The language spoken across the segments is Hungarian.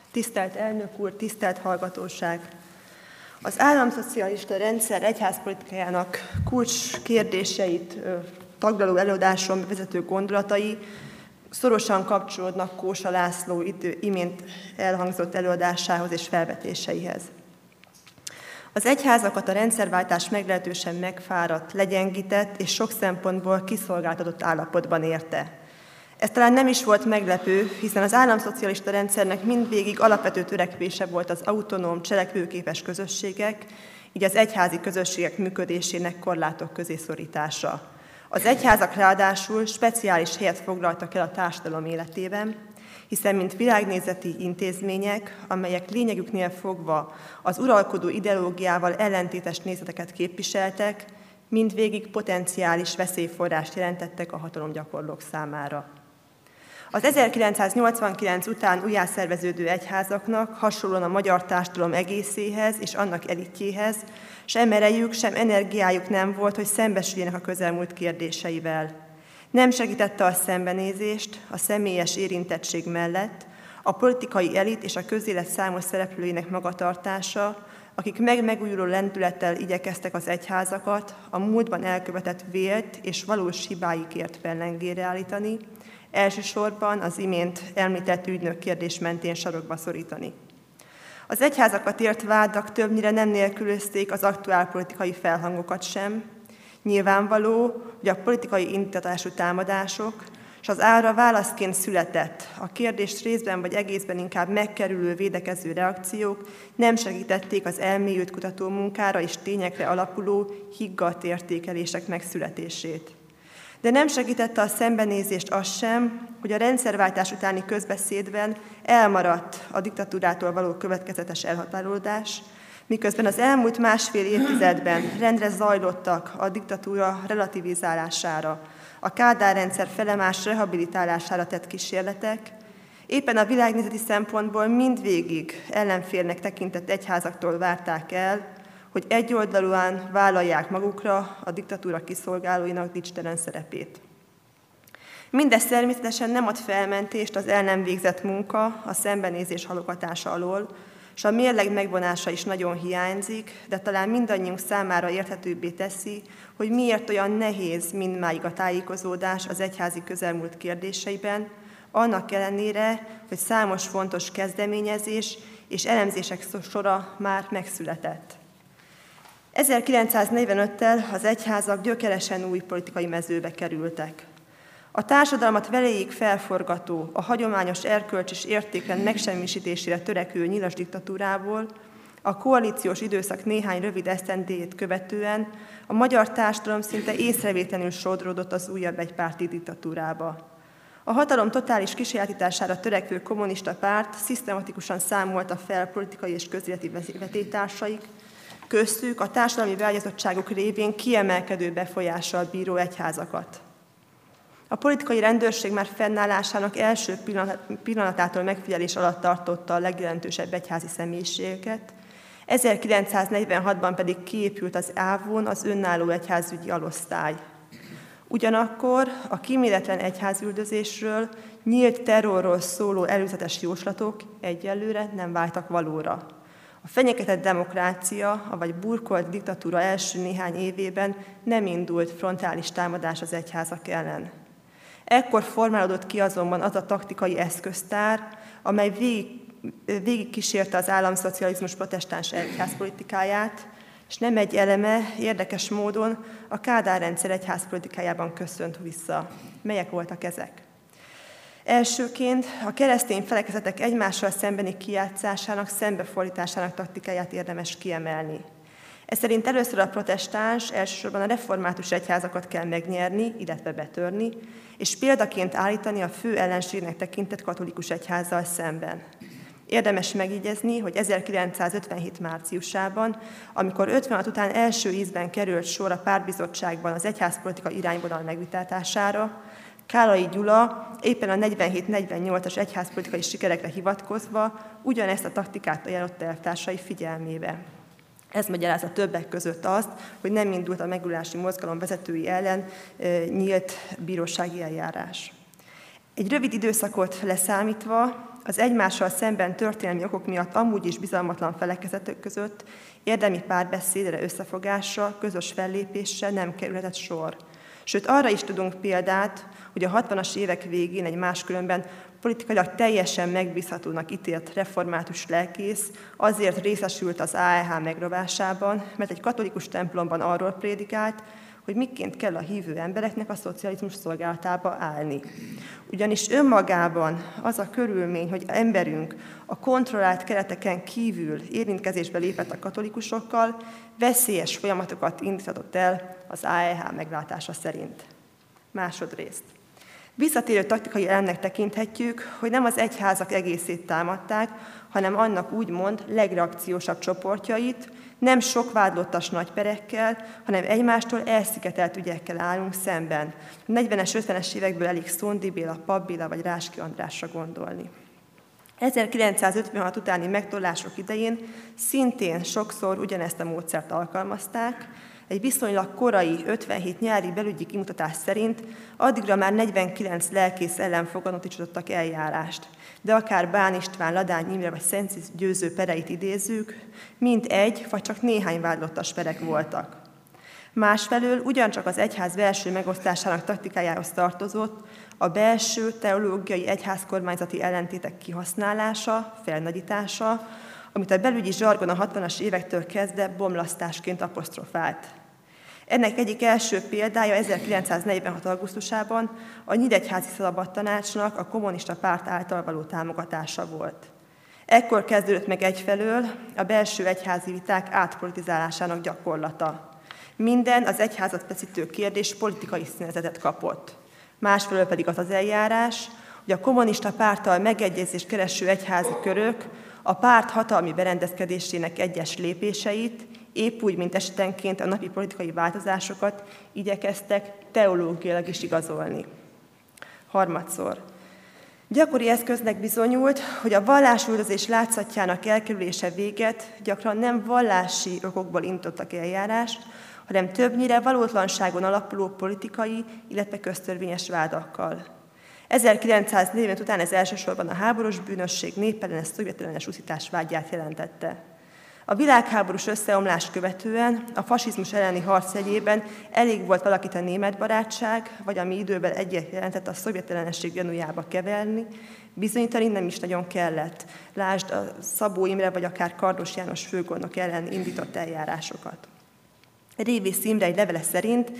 Tisztelt elnök úr, tisztelt hallgatóság! Az államszocialista rendszer egyházpolitikájának kulcs kérdéseit taglaló előadáson vezető gondolatai szorosan kapcsolódnak Kósa László imént elhangzott előadásához és felvetéseihez. Az egyházakat a rendszerváltás meglehetősen megfáradt, legyengített és sok szempontból kiszolgáltatott állapotban érte. Ez talán nem is volt meglepő, hiszen az államszocialista rendszernek mindvégig alapvető törekvése volt az autonóm, cselekvőképes közösségek, így az egyházi közösségek működésének korlátok közé szorítása. Az egyházak ráadásul speciális helyet foglaltak el a társadalom életében, hiszen mint világnézeti intézmények, amelyek lényegüknél fogva az uralkodó ideológiával ellentétes nézeteket képviseltek, mindvégig potenciális veszélyforrást jelentettek a hatalomgyakorlók számára. Az 1989 után újjászerveződő egyházaknak hasonlóan a magyar társadalom egészéhez és annak elitjéhez sem erejük, sem energiájuk nem volt, hogy szembesüljenek a közelmúlt kérdéseivel. Nem segítette a szembenézést a személyes érintettség mellett a politikai elit és a közélet számos szereplőinek magatartása, akik megújuló lendülettel igyekeztek az egyházakat a múltban elkövetett vélt és valós hibáikért pellengére állítani, elsősorban az imént említett ügynök kérdés mentén sarokba szorítani. Az egyházakat ért vádak többnyire nem nélkülözték az aktuál politikai felhangokat sem. Nyilvánvaló, hogy a politikai indítatású támadások és az ára válaszként született, a kérdést részben vagy egészben inkább megkerülő védekező reakciók nem segítették az elmélyült kutatómunkára és tényekre alapuló, higgadt értékelések megszületését. De nem segítette a szembenézést az sem, hogy a rendszerváltás utáni közbeszédben elmaradt a diktatúrától való következetes elhatárolódás, miközben az elmúlt másfél évtizedben rendre zajlottak a diktatúra relativizálására, a Kádár-rendszer felemás rehabilitálására tett kísérletek, éppen a világnézeti szempontból mindvégig ellenfélnek tekintett egyházaktól várták el, hogy egyoldalúan vállalják magukra a diktatúra kiszolgálóinak dicstelen szerepét. Mindez természetesen nem ad felmentést az el nem végzett munka, a szembenézés halogatása alól, és a mérleg megvonása is nagyon hiányzik, de talán mindannyiunk számára érthetőbbé teszi, hogy miért olyan nehéz mindmáig a tájékozódás az egyházi közelmúlt kérdéseiben, annak ellenére, hogy számos fontos kezdeményezés és elemzések sora már megszületett. 1945-tel az egyházak gyökeresen új politikai mezőbe kerültek. A társadalmat velejéig felforgató, a hagyományos erkölcs és értékrend megsemmisítésére törekvő nyilas diktatúrából a koalíciós időszak néhány rövid esztendejét követően a magyar társadalom szinte észrevétlenül sodródott az újabb egypárti diktatúrába. A hatalom totális kisajátítására törekvő kommunista párt szisztematikusan számolta fel politikai és közéleti vetétársaik, köztük a társadalmi beágyazottságuk révén kiemelkedő befolyással bíró egyházakat. A politikai rendőrség már fennállásának első pillanatától megfigyelés alatt tartotta a legjelentősebb egyházi személyiségeket, 1946-ban pedig kiépült az ÁVON az önálló egyházügyi alosztály. Ugyanakkor a kíméletlen egyházüldözésről, nyílt terrorról szóló előzetes jóslatok egyelőre nem váltak valóra. A fenyegetett demokrácia, vagy burkolt diktatúra első néhány évében nem indult frontális támadás az egyházak ellen. Ekkor formálódott ki azonban az a taktikai eszköztár, amely végigkísérte az államszocializmus protestáns egyházpolitikáját, és nem egy eleme érdekes módon a Kádár-rendszer egyházpolitikájában köszönt vissza. Melyek voltak ezek? Elsőként a keresztény felekezetek egymással szembeni kijátszásának, szembefordításának taktikáját érdemes kiemelni. Ez szerint először a protestáns, elsősorban a református egyházakat kell megnyerni, illetve betörni, és példaként állítani a fő ellenségnek tekintett katolikus egyházzal szemben. Érdemes megjegyezni, hogy 1957 márciusában, amikor 56 után első ízben került sor a pártbizottságban az egyházpolitika irányvonal megvitatására, Kállai Gyula éppen a 47-48-as egyházpolitikai sikerekre hivatkozva ugyanezt a taktikát ajánlotta elvtársai figyelmébe. Ez magyarázza többek között azt, hogy nem indult a megújulási mozgalom vezetői ellen nyílt bírósági eljárás. Egy rövid időszakot leszámítva, a az egymással szemben történelmi okok miatt amúgy is bizalmatlan felekezetek között érdemi párbeszédre, összefogásra, közös fellépésre nem kerülhetett sor. Sőt, arra is tudunk példát, hogy a 60-as évek végén egy máskülönben politikailag teljesen megbízhatónak ítélt református lelkész azért részesült az AEH megrovásában, mert egy katolikus templomban arról prédikált, hogy miként kell a hívő embereknek a szocializmus szolgálatába állni. Ugyanis önmagában az a körülmény, hogy emberünk a kontrollált kereteken kívül érintkezésbe lépett a katolikusokkal, veszélyes folyamatokat indítatott el az AEH meglátása szerint. Másodrészt. Visszatérő taktikai elemnek tekinthetjük, hogy nem az egyházak egészét támadták, hanem annak úgymond legreakciósabb csoportjait, nem sok vádlottas nagyperekkel, hanem egymástól elszigetelt ügyekkel állunk szemben. A 40-es, 50-es évekből elég Szondi Béla, Papp Béla vagy Ráski Andrásra gondolni. 1956 utáni megtorlások idején szintén sokszor ugyanezt a módszert alkalmazták. Egy viszonylag korai 57 nyári belügyi kimutatás szerint addigra már 49 lelkész ellen foganatosítottak eljárást. De akár Bán István, Ladány Imre vagy Szenci Győző pereit idézzük, mind egy vagy csak néhány vádlottas perek voltak. Másfelől ugyancsak az egyház belső megosztásának taktikájához tartozott a belső teológiai egyházkormányzati ellentétek kihasználása, felnagyítása, amit a belügyi zsargon a 60-as évektől kezdve bomlasztásként apostrofált. Ennek egyik első példája 1946. augusztusában a Nyíregyházi Szabadtanácsnak a kommunista párt által való támogatása volt. Ekkor kezdődött meg egyfelől a belső egyházi viták átpolitizálásának gyakorlata. Minden az egyházat feszítő kérdés politikai színezetet kapott. Másfelől pedig az az eljárás, hogy a kommunista párttal megegyezést kereső egyházi körök a párt hatalmi berendezkedésének egyes lépéseit, épp úgy, mint esetenként a napi politikai változásokat igyekeztek teológiailag is igazolni. Harmadszor. Gyakori eszköznek bizonyult, hogy a vallásüldözés látszatjának elkerülése véget gyakran nem vallási okokból indítottak eljárást, hanem többnyire valótlanságon alapuló politikai, illetve köztörvényes vádakkal. 1945 után ez elsősorban a háborús bűnösség, népellenes, szovjetellenes uszítás vágyát jelentette. A világháborús összeomlást követően a fasizmus elleni harc jegyében elég volt valakit a német barátság, vagy a mi időben egyet jelentett a szovjetellenesség gyanújába keverni, bizonyítani nem is nagyon kellett. Lásd a Szabó Imre, vagy akár Kardos János főgondnok ellen indított eljárásokat. Révész Imre egy levele szerint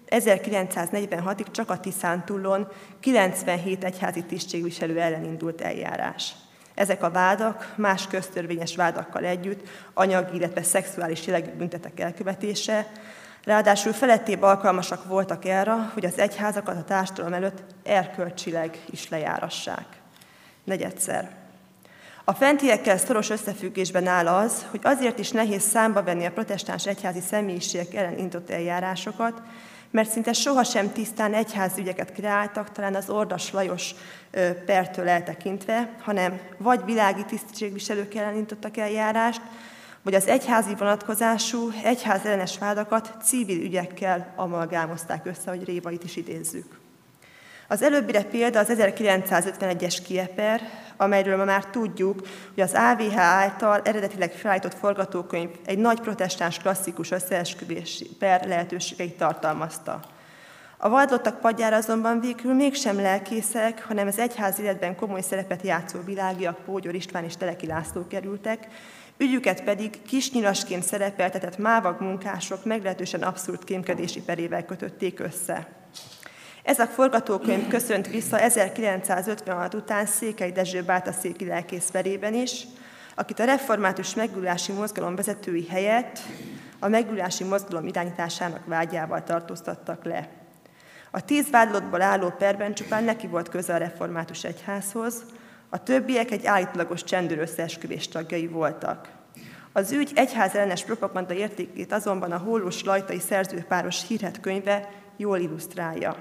1946-ig csak a Tiszántúlon 97 egyházi tisztségviselő ellen indult eljárás. Ezek a vádak más köztörvényes vádakkal együtt anyagi, illetve szexuális jellegű büntetek elkövetése, ráadásul felettébb alkalmasak voltak erre, hogy az egyházakat a társadalom előtt erkölcsileg is lejárassák. Negyedszer. A fentiekkel szoros összefüggésben áll az, hogy azért is nehéz számba venni a protestáns egyházi személyiségek ellen indított eljárásokat, mert szinte sohasem tisztán egyházi ügyeket kreáltak, talán az Ordas Lajos pertől eltekintve, hanem vagy világi tisztségviselők ellen indítottak eljárást, vagy az egyházi vonatkozású, egyházellenes vádakat civil ügyekkel amalgámozták össze, hogy Révait is idézzük. Az előbbire példa az 1951-es Kieper, amelyről ma már tudjuk, hogy az AVH által eredetileg felállított forgatókönyv egy nagy protestáns klasszikus összeesküvési per lehetőségeit tartalmazta. A vádlottak padjára azonban végül mégsem lelkészek, hanem az egyház életben komoly szerepet játszó világiak, Pógyor István és Teleki László kerültek, ügyüket pedig kisnyilasként szerepeltetett mávag munkások meglehetősen abszurd kémkedési perével kötötték össze. Ez a forgatókönyv köszönt vissza 1956 után Székely Dezső bátaszéki lelkész perében is, akit a református megújulási mozgalom vezetői helyett a megújulási mozgalom irányításának vágyával tartóztattak le. A 10 vádlottból álló perben csupán neki volt köze a református egyházhoz, a többiek egy állítólagos csendőr összeesküvés tagjai voltak. Az ügy egyházellenes propaganda értékét azonban a Hollós Lajtai szerzőpáros hírhedt könyve jól illusztrálja.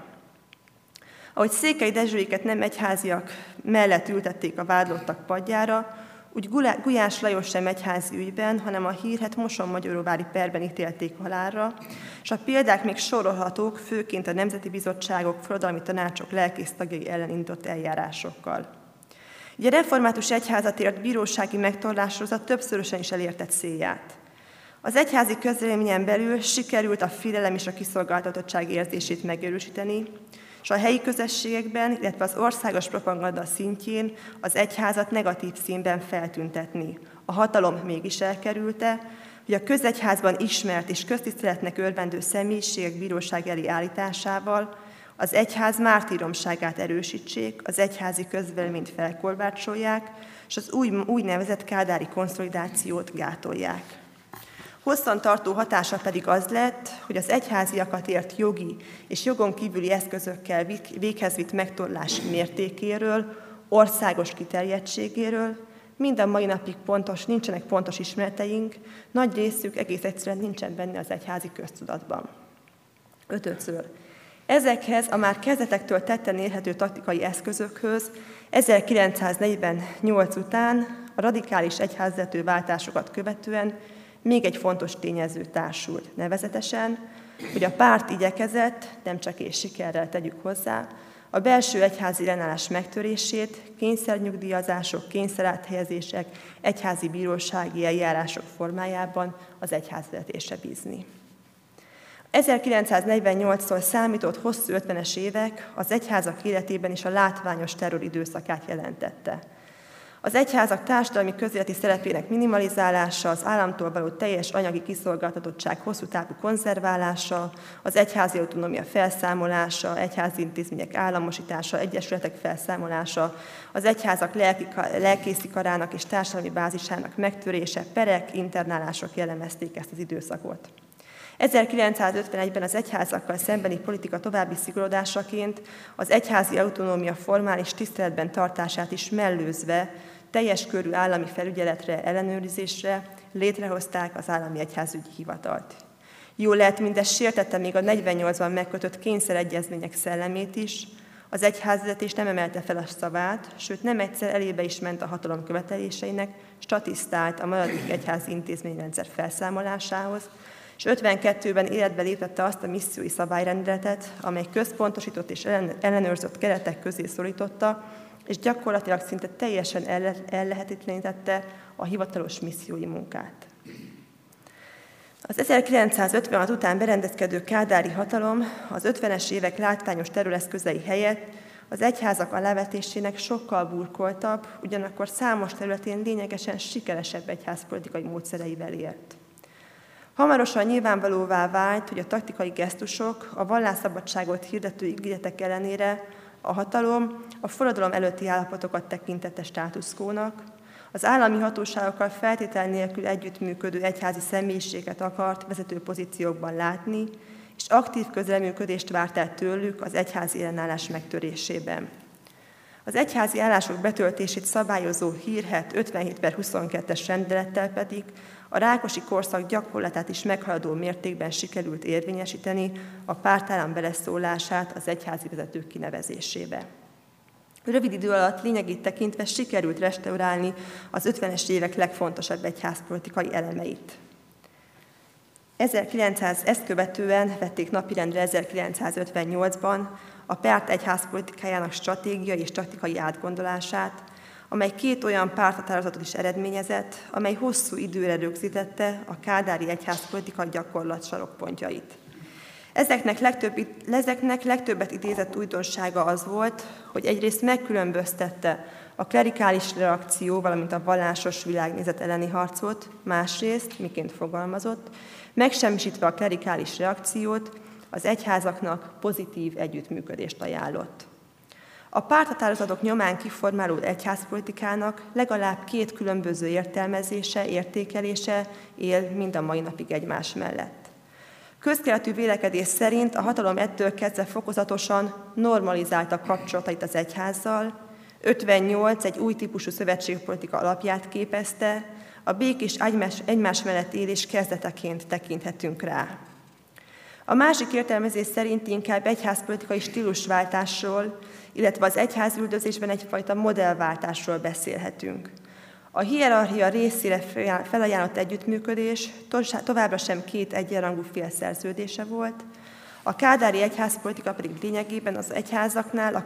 Ahogy Székely Dezsőiket nem egyháziak mellett ültették a vádlottak padjára, úgy Gulyás Lajos sem egyházi ügyben, hanem a hírhedt Moson-Magyaróvári perben ítélték halálra, és a példák még sorolhatók, főként a nemzeti bizottságok, forradalmi tanácsok lelkésztagjai ellen indított eljárásokkal. Ugye a református egyházat ért bírósági megtorlássorozat többszörösen is elérte célját. Az egyházi közvéleményen belül sikerült a félelem és a kiszolgáltatottság érzését megerősíteni, és a helyi közösségekben, illetve az országos propaganda szintjén az egyházat negatív színben feltüntetni. A hatalom mégis elkerülte, hogy a közegyházban ismert és köztiszteletnek örvendő személyiségek bíróság elé állításával az egyház mártíromságát erősítsék, az egyházi közvéleményt felkorbácsolják, és az úgynevezett kádári konszolidációt gátolják. Hosszan tartó hatása pedig az lett, hogy az egyháziakat ért jogi és jogon kívüli eszközökkel véghez vitt megtorlás mértékéről, országos kiterjedtségéről, mind a mai napig nincsenek pontos ismereteink, nagy részük egész egyszerűen nincsen benne az egyházi köztudatban. 5-ször. Ezekhez a már kezdetektől tetten érhető taktikai eszközökhöz 1948 után a radikális egyházvezető váltásokat követően még egy fontos tényező társult, nevezetesen, hogy a párt igyekezett, nem csak és sikerrel tegyük hozzá, a belső egyházi ellenállás megtörését kényszernyugdíjazások, kényszeráthelyezések, egyházi bírósági eljárások formájában az egyházvezetésre bízni. 1948-tól számított hosszú 50-es évek az egyházak életében is a látványos terror időszakát jelentette. Az egyházak társadalmi közéleti szerepének minimalizálása, az államtól való teljes anyagi kiszolgáltatottság hosszú távú konzerválása, az egyházi autonómia felszámolása, egyházi intézmények államosítása, egyesületek felszámolása, az egyházak lelkészi karának és társadalmi bázisának megtörése, perek, internálások jellemezték ezt az időszakot. 1951-ben az egyházakkal szembeni politika további szigorúdásaként az egyházi autonómia formális tiszteletben tartását is mellőzve teljes körű állami felügyeletre, ellenőrzésre létrehozták az állami egyházügyi hivatalt. Jól lehet, mindez sértette még a 48-ban megkötött kényszeregyezmények szellemét is, az egyházvezetés nem emelte fel a szavát, sőt nem egyszer elébe is ment a hatalom követeléseinek, statisztált a maradék egyházi intézményrendszer felszámolásához, és 52-ben életbe léptette azt a missziói szabályrendeletet, amely központosított és ellenőrzött keretek közé szorította, és gyakorlatilag szinte teljesen ellehetetlenítette a hivatalos missziói munkát. Az 1956 után berendezkedő kádári hatalom az 50-es évek látványos terroreszközei helyett az egyházak alávetésének sokkal burkoltabb, ugyanakkor számos területén lényegesen sikeresebb egyházpolitikai módszereivel élt. Hamarosan nyilvánvalóvá vált, hogy a taktikai gesztusok, a vallásszabadságot hirdető ígéretek ellenére a hatalom a forradalom előtti állapotokat tekintette státuszkónak, az állami hatóságokkal feltétel nélkül együttműködő egyházi személyiséget akart vezető pozíciókban látni, és aktív közreműködést várt el tőlük az egyházi ellenállás megtörésében. Az egyházi állások betöltését szabályozó hírhedt 57/22-es rendelettel pedig a rákosi korszak gyakorlatát is meghaladó mértékben sikerült érvényesíteni a pártállam beleszólását az egyházi vezetők kinevezésébe. Rövid idő alatt lényegét tekintve sikerült restaurálni az 50-es évek legfontosabb egyházpolitikai elemeit. Ezt követően vették napirendre 1958-ban a párt egyházpolitikájának stratégiai és taktikai átgondolását, amely 2 olyan párthatározatot is eredményezett, amely hosszú időre rögzítette a kádári egyházpolitika gyakorlat sarokpontjait. Ezeknek legtöbbet idézett újdonsága az volt, hogy egyrészt megkülönböztette a klerikális reakció, valamint a vallásos világnézet elleni harcot, másrészt, miként fogalmazott, megsemmisítve a klerikális reakciót, az egyházaknak pozitív együttműködést ajánlott. A párthatározatok nyomán kiformálódó egyházpolitikának legalább 2 különböző értelmezése, értékelése él mind a mai napig egymás mellett. Közkeletű vélekedés szerint a hatalom ettől kezdve fokozatosan normalizálta kapcsolatait az egyházzal, 58 egy új típusú szövetségpolitika alapját képezte, a békés egymás mellett élés kezdeteként tekinthetünk rá. A másik értelmezés szerint inkább egyházpolitikai stílusváltásról, illetve az egyházüldözésben egyfajta modellváltásról beszélhetünk. A hierarchia részére felajánlott együttműködés továbbra sem 2 egyenrangú fél szerződése volt, A kádári egyházpolitika pedig lényegében az egyházaknak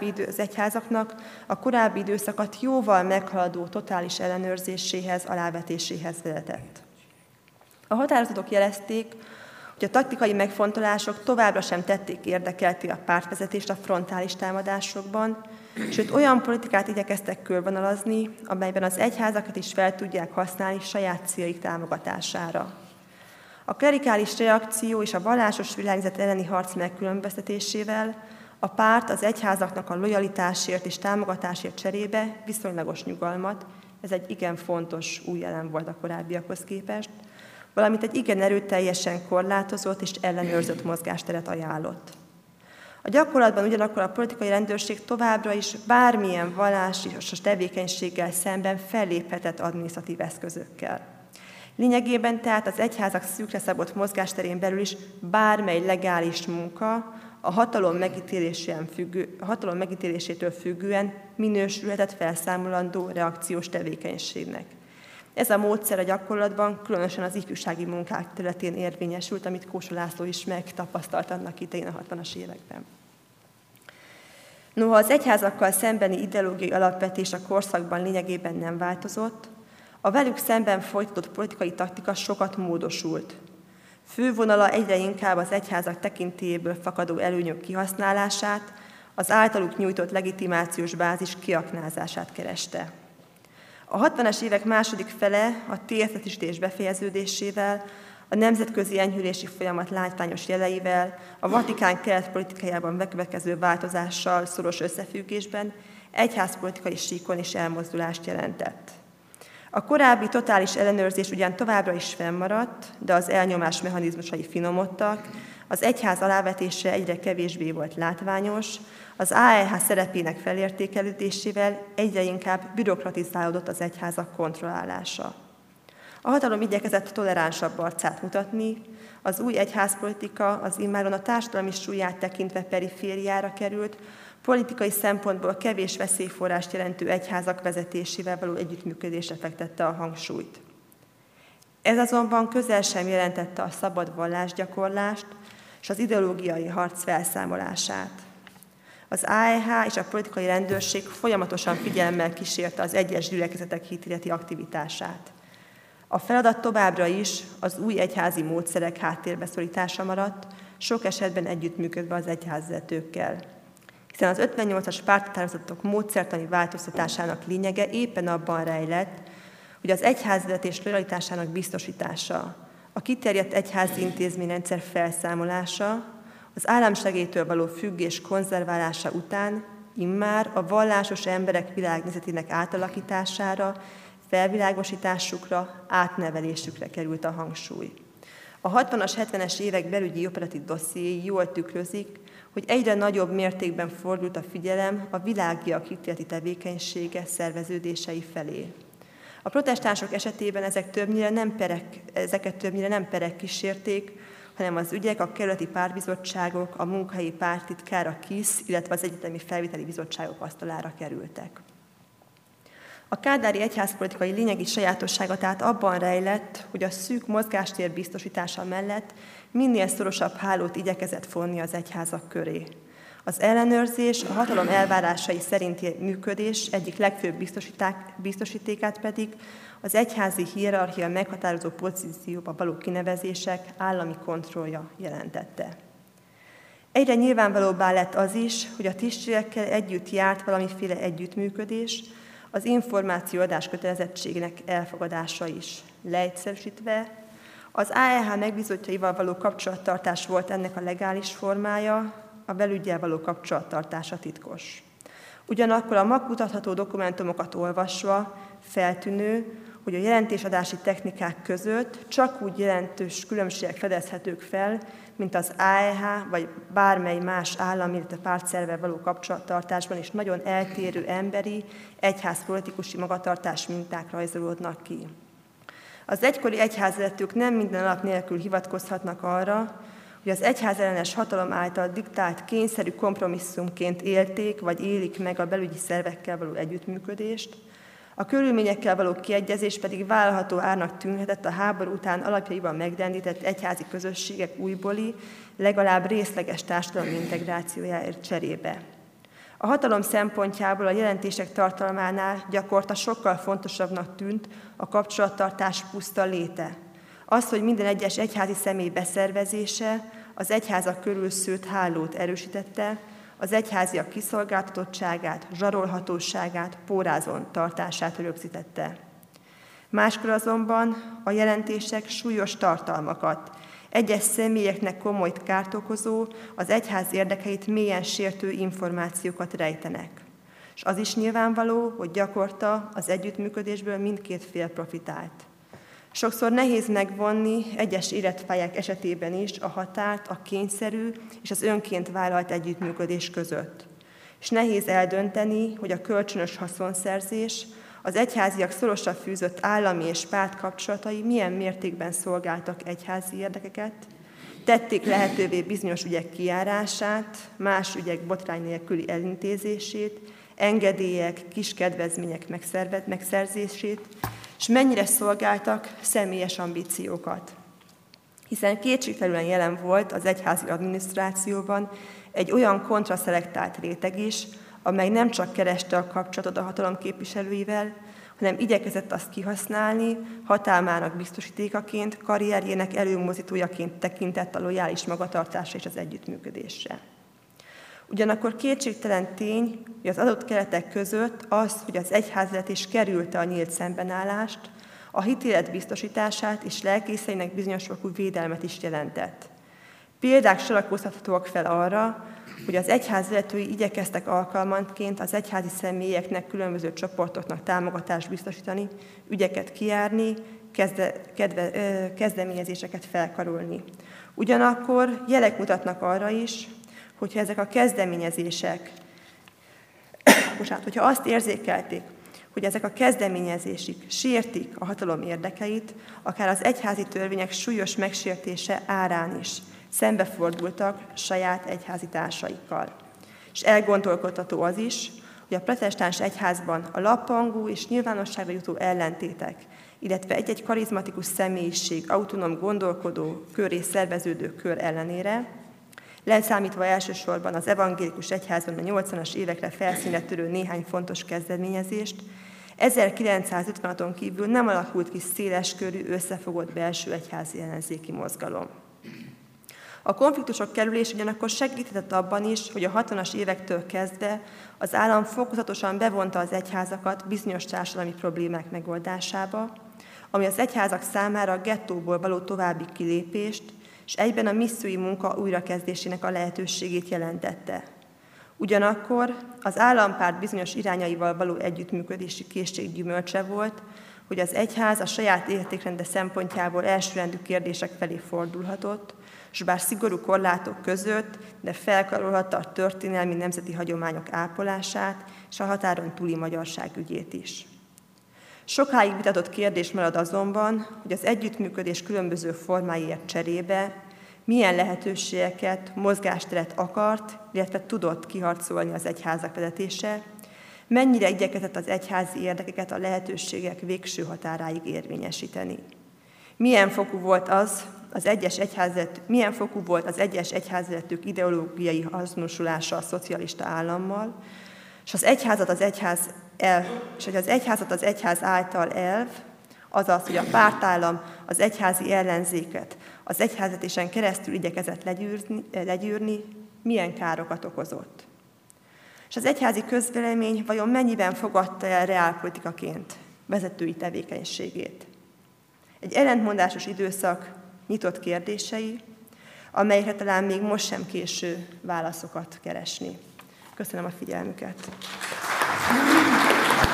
a korábbi időszakat jóval meghaladó totális ellenőrzéséhez, alávetéséhez vezetett. A határozatok jelezték, hogy a taktikai megfontolások továbbra sem tették érdekeltté a pártvezetést a frontális támadásokban, sőt olyan politikát igyekeztek körvonalazni, amelyben az egyházakat is fel tudják használni saját céljaik támogatására. A klerikális reakció és a vallásos világnézet elleni harc megkülönböztetésével a párt az egyházaknak a lojalitásért és támogatásért cserébe viszonylagos nyugalmat, ez egy igen fontos új elem volt a korábbiakhoz képest, valamint egy igen erőteljesen korlátozott és ellenőrzött mozgásteret ajánlott. A gyakorlatban ugyanakkor a politikai rendőrség továbbra is bármilyen vallási tevékenységgel szemben felléphetett adminisztratív eszközökkel. Lényegében tehát az egyházak szűkre szabott mozgásterén belül is bármely legális munka a hatalom megítélésétől függően minősülhetett felszámolandó reakciós tevékenységnek. Ez a módszer a gyakorlatban különösen az ifjúsági munkák területén érvényesült, amit Kósa László is megtapasztalt annak idején a 60-as években. Noha az egyházakkal szembeni ideológiai alapvetés a korszakban lényegében nem változott, a velük szemben folytatott politikai taktika sokat módosult. Fővonala egyre inkább az egyházak tekintélyéből fakadó előnyök kihasználását, az általuk nyújtott legitimációs bázis kiaknázását kereste. A 60-as évek második fele a térzetesítés befejeződésével, a nemzetközi enyhülési folyamat látványos jeleivel, a Vatikán keletpolitikájában bekövetkező változással szoros összefüggésben egyházpolitikai síkon is elmozdulást jelentett. A korábbi totális ellenőrzés ugyan továbbra is fennmaradt, de az elnyomás mechanizmusai finomodtak, az egyház alávetése egyre kevésbé volt látványos, az AEH szerepének felértékelődésével egyre inkább bürokratizálódott az egyházak kontrollálása. A hatalom igyekezett toleránsabb arcát mutatni, az új egyházpolitika az immáron a társadalmi súlyát tekintve perifériára került, politikai szempontból kevés veszélyforrást jelentő egyházak vezetésével való együttműködésre fektette a hangsúlyt. Ez azonban közel sem jelentette a szabad vallásgyakorlást és az ideológiai harc felszámolását. Az AEH és a politikai rendőrség folyamatosan figyelemmel kísérte az egyes gyülekezetek hitéleti aktivitását. A feladat továbbra is az új egyházi módszerek háttérbe szorítása maradt, sok esetben együttműködve az egyházvezetőkkel. Hiszen az 58-as párthatározatok módszertani változtatásának lényege éppen abban rejlett, hogy az egyházvezetés lojalitásának biztosítása, a kiterjedt egyházi intézményrendszer felszámolása, az államsegélytől való függés konzerválása után immár a vallásos emberek világnézetének átalakítására, felvilágosításukra, átnevelésükre került a hangsúly. A 60-as, 70-es évek belügyi operatív dossziéi jól tükrözik, hogy egyre nagyobb mértékben fordult a figyelem a világiak hitéleti tevékenysége szerveződései felé. A protestánsok esetében ezeket többnyire nem perek kísérték, hanem az ügyek a kerületi pártbizottságok, a munkahelyi párttitkár, a KISZ, illetve az egyetemi felviteli bizottságok asztalára kerültek. A kádári egyházpolitikai lényegi sajátossága tehát abban rejlett, hogy a szűk mozgástér biztosítása mellett minél szorosabb hálót igyekezett fonni az egyházak köré. Az ellenőrzés, a hatalom elvárásai szerinti működés egyik legfőbb biztosítékát pedig az egyházi hierarchia meghatározó pozícióba való kinevezések állami kontrollja jelentette. Egyre nyilvánvalóbbá lett az is, hogy a tisztségekkel együtt járt valamiféle együttműködés, az információadás kötelezettségének elfogadása is. Leegyszerűsítve, az AEH megbízottjaival való kapcsolattartás volt ennek a legális formája, a belüggyel való kapcsolattartása titkos. Ugyanakkor a megmutatható dokumentumokat olvasva feltűnő, hogy a jelentésadási technikák között csak úgy jelentős különbségek fedezhetők fel, mint az AEH vagy bármely más állam, illetve pártszervvel való kapcsolattartásban is nagyon eltérő emberi, egyházpolitikusi magatartás minták rajzolódnak ki. Az egykori egyházvezetők nem minden alap nélkül hivatkozhatnak arra, hogy az egyházellenes hatalom által diktált kényszerű kompromisszumként élték vagy élik meg a belügyi szervekkel való együttműködést, A körülményekkel való kiegyezés pedig vállalható árnak tűnhetett a háború után alapjaiban megrendített egyházi közösségek újbóli, legalább részleges társadalmi integrációjáért cserébe. A hatalom szempontjából a jelentések tartalmánál gyakorta sokkal fontosabbnak tűnt a kapcsolattartás puszta léte. Az, hogy minden egyes egyházi személy beszervezése az egyházak körül szőtt hálót erősítette, az egyháziak kiszolgáltatottságát, zsarolhatóságát, pórázon tartását rögzítette. Máskor azonban a jelentések súlyos tartalmakat, egyes személyeknek komoly kárt okozó, az egyház érdekeit mélyen sértő információkat rejtenek. És az is nyilvánvaló, hogy gyakorta az együttműködésből mindkét fél profitált. Sokszor nehéz megvonni egyes életpályák esetében is a határt a kényszerű és az önként vállalt együttműködés között. És nehéz eldönteni, hogy a kölcsönös haszonszerzés, az egyháziak szorosan fűzött állami és pártkapcsolatai milyen mértékben szolgáltak egyházi érdekeket, tették lehetővé bizonyos ügyek kijárását, más ügyek botrány nélküli elintézését, engedélyek, kis kedvezmények megszerzését, és mennyire szolgáltak személyes ambíciókat. Hiszen kétségtelenül jelen volt az egyházi adminisztrációban egy olyan kontraszelektált réteg is, amely nem csak kereste a kapcsolatot a hatalom képviselőivel, hanem igyekezett azt kihasználni, hatalmának biztosítékaként, karrierjének előmozdítójaként tekintett a lojális magatartásra és az együttműködésre. Ugyanakkor kétségtelen tény, hogy az adott keretek között az, hogy az egyházvezetés kerülte a nyílt szembenállást, a hitélet biztosítását és lelkészeinek bizonyos fokú védelmet is jelentett. Példák sorakozhatóak fel arra, hogy az egyházvezetői igyekeztek alkalmanként az egyházi személyeknek, különböző csoportoknak támogatást biztosítani, ügyeket kijárni, kezdeményezéseket felkarolni. Ugyanakkor jelek mutatnak arra is, hogyha ezek a kezdeményezések, hogyha azt érzékelték, hogy ezek a kezdeményezések sértik a hatalom érdekeit, akár az egyházi törvények súlyos megsértése árán is szembefordultak saját egyházi társaikkal. És elgondolkodtató az is, hogy a protestáns egyházban a lappangó és nyilvánosságra jutó ellentétek, illetve egy-egy karizmatikus személyiség, autonóm gondolkodó kör és szerveződő kör ellenére, leszámítva elsősorban az evangélikus egyházban a 80-as évekre felszínre törő néhány fontos kezdeményezést, 1956-on kívül nem alakult ki széleskörű, összefogott belső egyházi ellenzéki mozgalom. A konfliktusok kerülés ugyanakkor segített abban is, hogy a 60-as évektől kezdve az állam fokozatosan bevonta az egyházakat bizonyos társadalmi problémák megoldásába, ami az egyházak számára a gettóból való további kilépést és egyben a missziói munka újrakezdésének a lehetőségét jelentette. Ugyanakkor az állampárt bizonyos irányaival való együttműködési készség gyümölcse volt, hogy az egyház a saját értékrende szempontjából elsőrendű kérdések felé fordulhatott, és bár szigorú korlátok között, de felkarolhatta a történelmi nemzeti hagyományok ápolását és a határon túli magyarság ügyét is. Sokáig vitatott kérdés marad azonban, hogy az együttműködés különböző formáiért cserébe milyen lehetőségeket, mozgásteret akart, illetve tudott kiharcolni az egyházak vezetése, mennyire igyekezett az egyházi érdekeket a lehetőségek végső határáig érvényesíteni. Milyen fokú volt az egyes egyházvezetők ideológiai azonosulása a szocialista állammal, és az egyházat az egyház által elv, azaz, hogy a pártállam az egyházi ellenzéket az egyházvezetésen keresztül igyekezett legyűrni, milyen károkat okozott. És az egyházi közvélemény vajon mennyiben fogadta el reálpolitikaként vezetői tevékenységét? Egy ellentmondásos időszak nyitott kérdései, amelyekre talán még most sem késő válaszokat keresni. Köszönöm a figyelmüket!